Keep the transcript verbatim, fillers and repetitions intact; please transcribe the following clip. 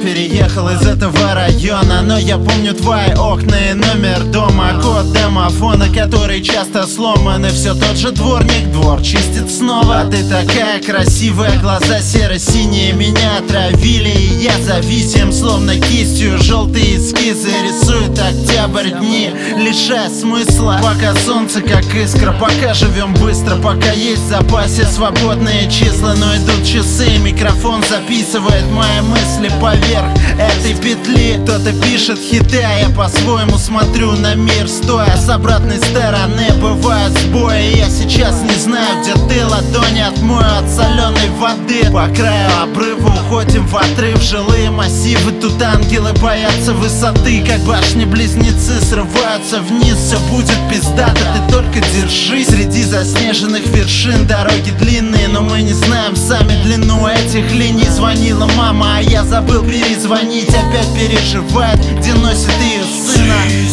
переехал из этого района, но я помню твои окна и номер дома. Код домофона, который часто сломан, и все тот же дворник двор чистит снова. А ты такая красивая, глаза серо-синие меня отравили, и я зависим, словно кистью желтые эскизы рисует октябрь дни, лишая смысла. Пока солнце как искра, пока живем быстро, пока есть в запасе свободные числа. Но идут часы, микрофон записывает мои мысли поверх этой петли. Кто-то пишет хиты, а я по-своему смотрю на мир, стоя с обратной стороны. Бывают сбои, я сейчас не знаю, где ты, ладони отмою от соленой воды. По краю обрыва уходим в отрыв, жилые массивы, тут ангелы боятся высоты, как башни-близнецы срываются вниз. Все будет пиздато, ты только держись. Среди заснеженных вершин дороги длинные, но мы не знаем сами длину этих линий. Звонила мама, а я забыл перезвонить. Опять переживает, где носит ее сына.